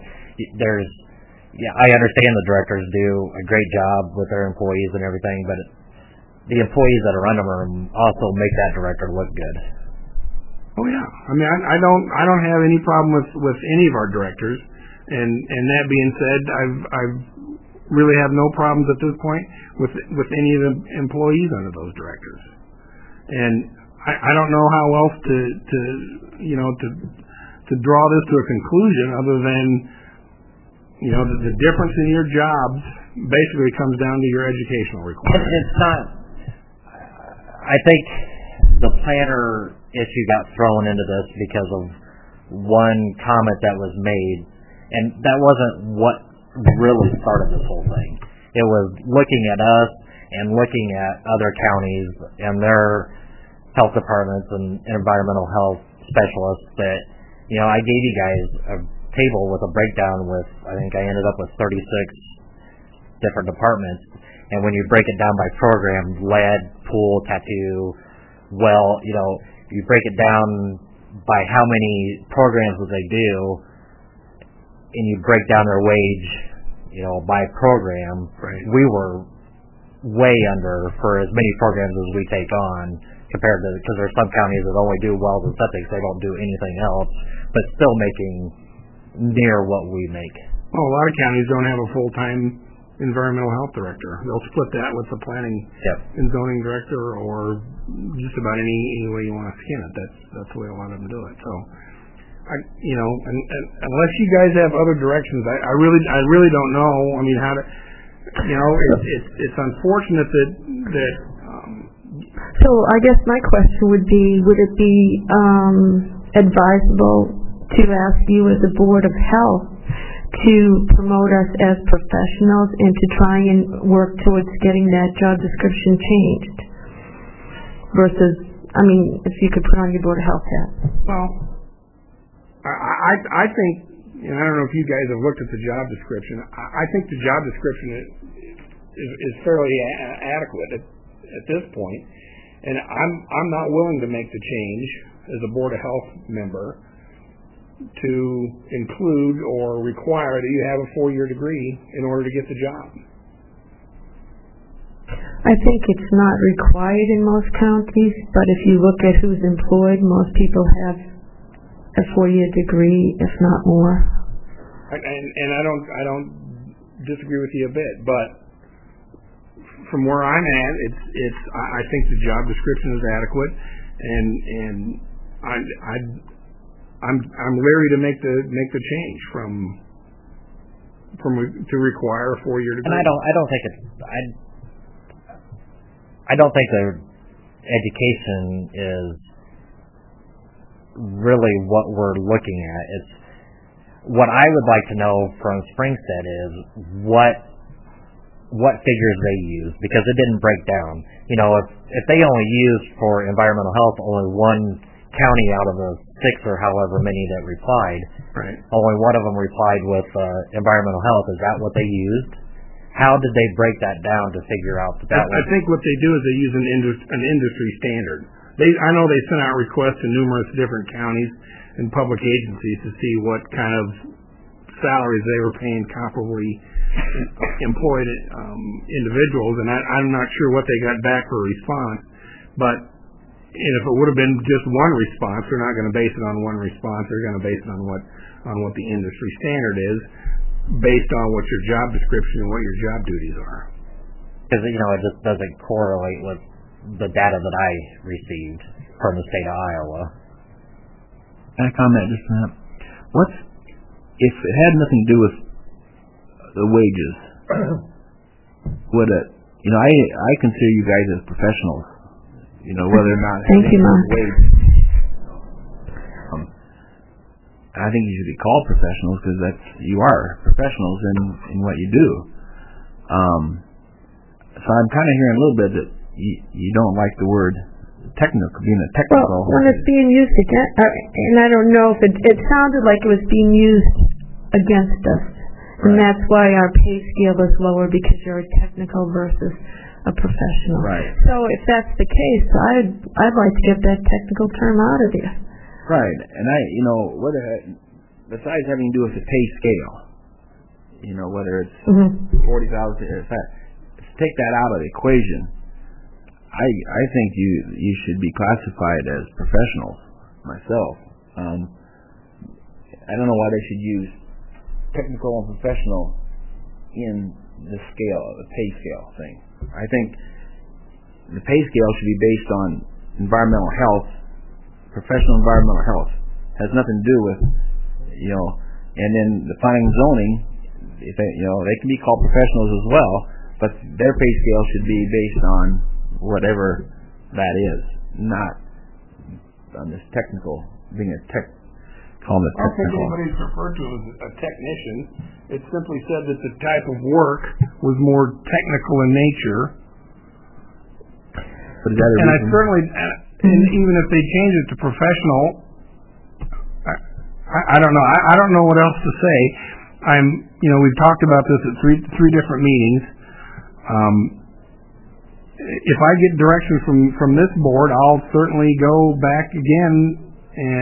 I understand the directors do a great job with their employees and everything, but the employees that are under them also make that director look good. Oh yeah, I mean I don't have any problem with any of our directors, and that being said, I've really have no problems at this point with any of the employees under those directors, and I don't know how else to draw this to a conclusion other than the difference in your jobs basically comes down to your educational requirements. It's not. I think the planner issue got thrown into this because of one comment that was made, and that wasn't what really started this whole thing. It was looking at us and looking at other counties and their health departments and environmental health specialists that, I gave you guys a table with a breakdown with, I think I ended up with 36 different departments, and when you break it down by program, lead, pool, tattoo, you break it down by how many programs that they do, and you break down their wage, by program. Right. We were way under for as many programs as we take on compared to, because there's some counties that only do wells and septics, they don't do anything else, but still making near what we make. Well, a lot of counties don't have a full-time environmental health director. They'll split that with the planning and zoning director, or just about any way you want to skin it. That's the way a lot of them do it. So, unless you guys have other directions, I really don't know. I mean, how to, it's unfortunate that. So I guess my question would be, would it be advisable to ask you as a Board of Health to promote us as professionals and to try and work towards getting that job description changed versus, if you could put on your Board of Health hat. Well, I think, and I don't know if you guys have looked at the job description, I think the job description is fairly adequate at this point, and I'm not willing to make the change as a Board of Health member to include or require that you have a 4-year degree in order to get the job. I think it's not required in most counties, but if you look at who's employed, most people have a 4-year degree, if not more. And I don't disagree with you a bit, but from where I'm at, I think the job description is adequate, and I'm leery to make the change from to require a 4-year degree. And I don't think the education is really what we're looking at. It's what I would like to know from Springstead is what figures they use, because it didn't break down. If they only used for environmental health only one county out of the 6 or however many that replied, right, only one of them replied with environmental health. Is that what they used? How did they break that down to figure out that I think what they do is they use an industry standard. I know they sent out requests to numerous different counties and public agencies to see what kind of salaries they were paying comparably employed individuals, and I'm not sure what they got back for a response. But if it would have been just one response, they're not going to base it on one response. They're going to base it on what the industry standard is, based on what your job description and what your job duties are. Because it just doesn't correlate with the data that I received from the state of Iowa. Can I comment just on that? If it had nothing to do with the wages? Would it? I consider you guys as professionals. Whether or not. Thank you, Mark. I think you should be called professionals because you are professionals in what you do. So I'm kind of hearing a little bit that you don't like the word technical, being a technical. Well, when it's being used against, and I don't know if it sounded like it was being used against us, and that's why our pay scale is lower, because you're a technical versus a professional. Right. So if that's the case, I'd like to get that technical term out of there. Right, and whether besides having to do with the pay scale, whether it's 40,000, take that out of the equation. I think you should be classified as professionals. Myself, I don't know why they should use technical and professional in the scale, the pay scale thing. I think the pay scale should be based on environmental health. Professional environmental health has nothing to do with, and then the planning and zoning, if they can be called professionals as well, but their pay scale should be based on whatever that is, not on this technical, being a call it technical. I don't think anybody's referred to as a technician. It simply said that the type of work was more technical in nature. But is that a reason? And I certainly, and even if they change it to professional, I don't know. I don't know what else to say. We've talked about this at three different meetings. If I get direction from this board, I'll certainly go back again and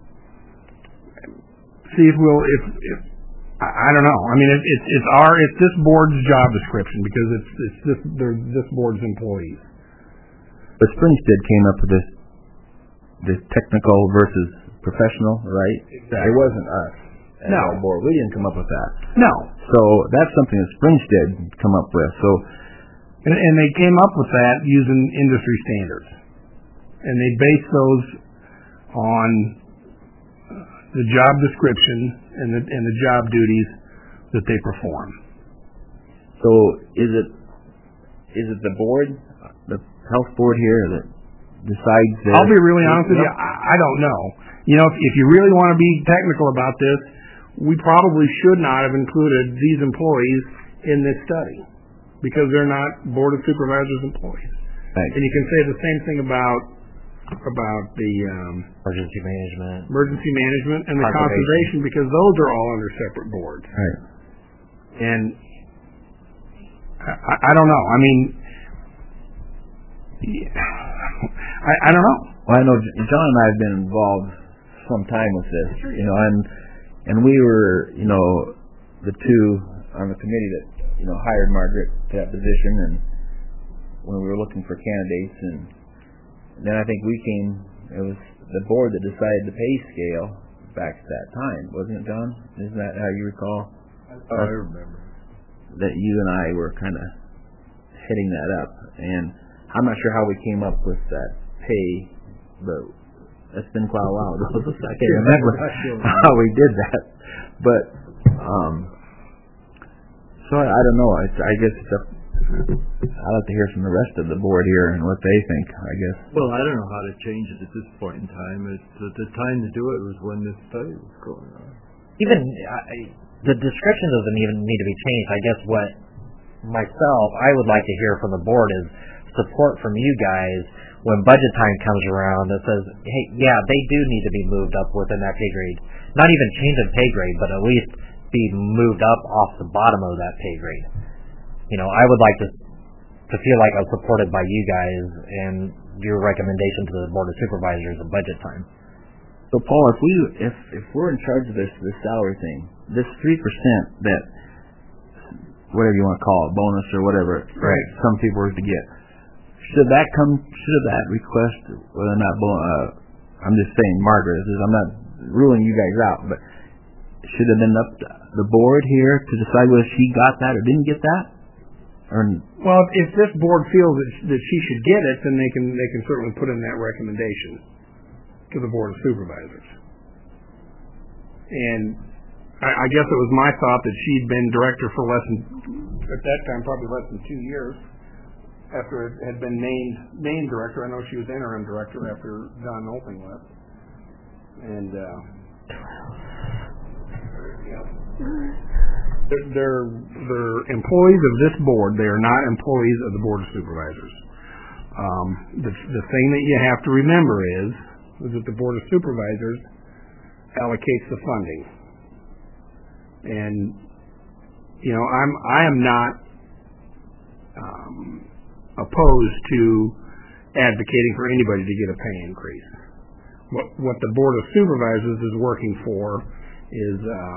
see if I don't know. It's this board's job description, because they're this board's employees. But Springstead came up with this technical versus professional, right? Exactly. It wasn't us. No. Our board. We didn't come up with that. No. So that's something that Springstead come up with. So, and they came up with that using industry standards, and they based those on the job description and the job duties that they perform. So is it the board, the health board here, that decides that? I'll be really honest with you. I don't know. If you really want to be technical about this, we probably should not have included these employees in this study because they're not Board of Supervisors employees. Right. And you can say the same thing about the Emergency management and the conservation because those are all under separate boards. Right. And I don't know. I mean, I don't know. Well, I know John and I have been involved some time with this, and we were, the two on the committee that, hired Margaret to that position, and when we were looking for candidates, and then I think it was the board that decided the pay scale back at that time, wasn't it, John? Isn't that how you recall? I remember. That you and I were kind of heading that up, and I'm not sure how we came up with that pay, but it's been quite a while. I can't remember how we did that, but so I don't know. I guess I'd like to hear from the rest of the board here and what they think, I guess. Well, I don't know how to change it at this point in time. The time to do it was when this study was going on. Even the description doesn't even need to be changed. I guess what I would like to hear from the board is support from you guys when budget time comes around that says, hey, yeah, they do need to be moved up within that pay grade. Not even change the pay grade, but at least be moved up off the bottom of that pay grade. I would like to feel like I'm supported by you guys and your recommendation to the Board of Supervisors at budget time. So, Paul, if we're in charge of this salary thing, this 3% that, whatever you want to call it, bonus or whatever, right? Some people are to get. Should that request, whether or not, I'm just saying, Margaret, I'm not ruling you guys out, but should have been up to the board here to decide whether she got that or didn't get that? Well, if this board feels that she should get it, then they can certainly put in that recommendation to the Board of Supervisors. And I guess it was my thought that she'd been director for at that time, probably less than 2 years after it had been named director. I know she was interim director after Don Oping left. And they're employees of this board. They are not employees of the Board of Supervisors. The thing that you have to remember is that the Board of Supervisors allocates the funding. And I am not opposed to advocating for anybody to get a pay increase. What the Board of Supervisors is working for is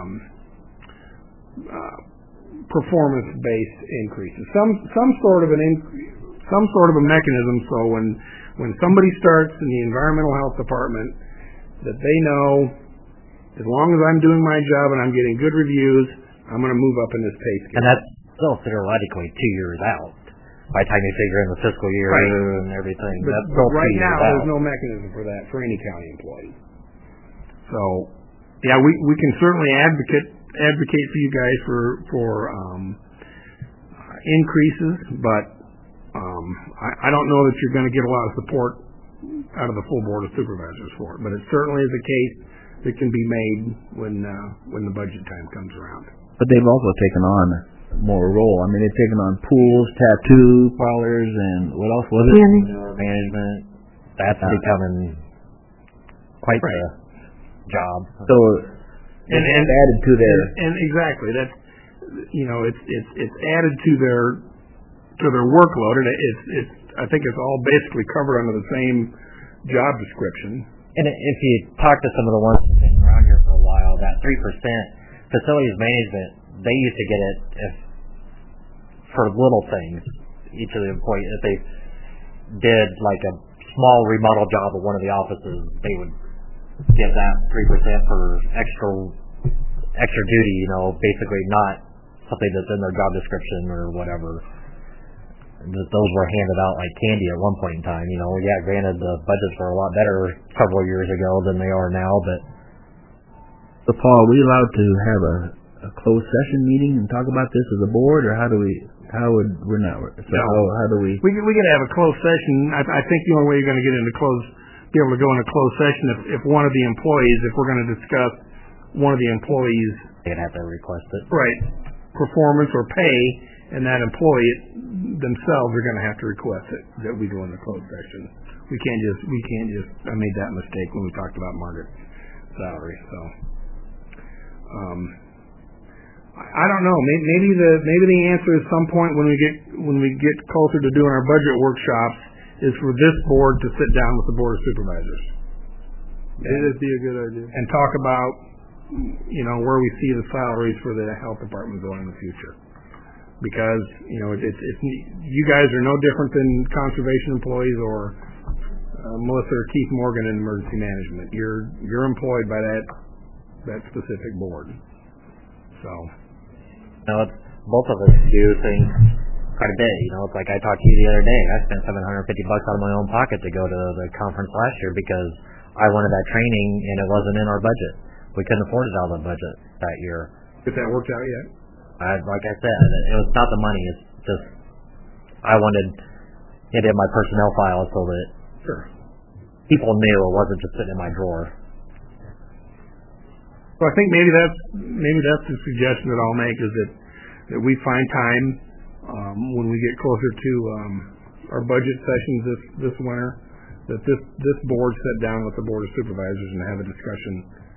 performance-based increases, some sort of a mechanism. So when somebody starts in the environmental health department, that they know, as long as I'm doing my job and I'm getting good reviews, I'm going to move up in this pay scale. And that's still theoretically 2 years out. By the time you figure in the fiscal year and everything, but that's still right 2 years now, out. there's no mechanism for that for any county employee. So, yeah, we can certainly advocate for you guys for increases, but I don't know that you're going to get a lot of support out of the full Board of Supervisors for it. But it certainly is a case that can be made when the budget time comes around. But they've also taken on more role. I mean, they've taken on pools, tattoo parlors, and what else was it? Management. That's becoming quite the job. So, and added to their and exactly that's it's added to their workload, and it's I think it's all basically covered under the same job description. And if you talk to some of the ones that have been around here for a while, that 3% facilities management, they used to get it for little things. Each of the employees, if they did like a small remodel job at one of the offices, they would give that 3% for extra duty. Basically not something that's in their job description or whatever. Those were handed out like candy at one point in time. Granted the budgets were a lot better several years ago than they are now, but. So, Paul, are we allowed to have a closed session meeting and talk about this as a board, or how do we? We're not. So how do we? We can have a closed session. I think the only way you're going to be able to go into closed session if one of the employees, if we're going to discuss one of the employees, they'd have to request it. right, performance or pay, and that employee themselves are going to have to request it that we go in the closed session. We can't just. I made that mistake when we talked about Margaret's salary. So, I don't know. Maybe the answer at some point when we get closer to doing our budget workshops is for this board to sit down with the board of supervisors. That'd be a good idea. And talk about, where we see the salaries for the health department going in the future. Because, it's you guys are no different than conservation employees or Melissa or Keith Morgan in emergency management. You're employed by that specific board. So. Both of us do things quite a bit. It's like I talked to you the other day. I spent $750 out of my own pocket to go to the conference last year because I wanted that training and it wasn't in our budget. We couldn't afford it out of the budget that year. If that worked out yet? Like I said, it was not the money. It's just I wanted it in my personnel file so that people knew it wasn't just sitting in my drawer. So I think maybe that's the suggestion that I'll make is that we find time when we get closer to our budget sessions this winter that this board sit down with the board of supervisors and have a discussion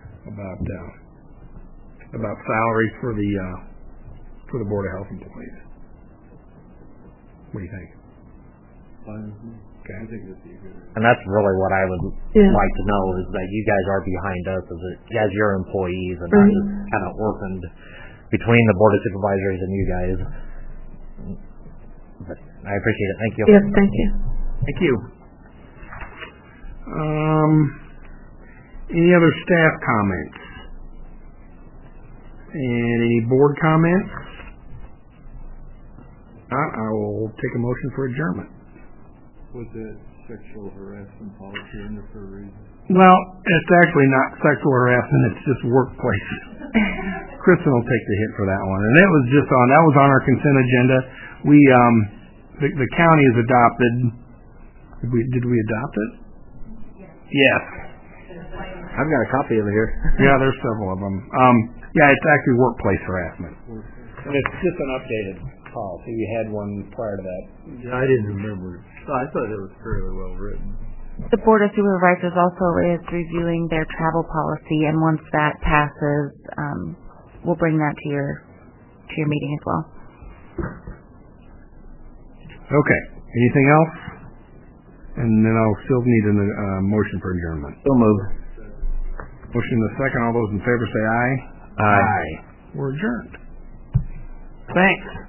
about salaries for the board of health employees. What do you think? Fine. Okay. I think that'd be a good idea. And that's really what I would like to know is that you guys are behind us as your employees and not just kind of orphaned between the board of supervisors and you guys. But I appreciate it. Thank you. Yes, thank you. Thank you. Any other staff comments? And any board comments? I will take a motion for adjournment. Was that sexual harassment policy in there for a reason? Well, it's actually not sexual harassment, it's just workplace. Kristen will take the hit for that one. And that was on our consent agenda. We the county has adopted. Did we adopt it? Yes. I've got a copy of it here. Yeah, there's several of them. It's actually workplace harassment. And it's just an updated policy. We had one prior to that. Yeah, I didn't remember. I thought it was fairly well written. The Board of Supervisors also is reviewing their travel policy, and once that passes, we'll bring that to your meeting as well. Okay. Anything else? And then I'll still need a motion for adjournment. So move. Motion in the second. All those in favor say aye. Aye. We're adjourned. Thanks.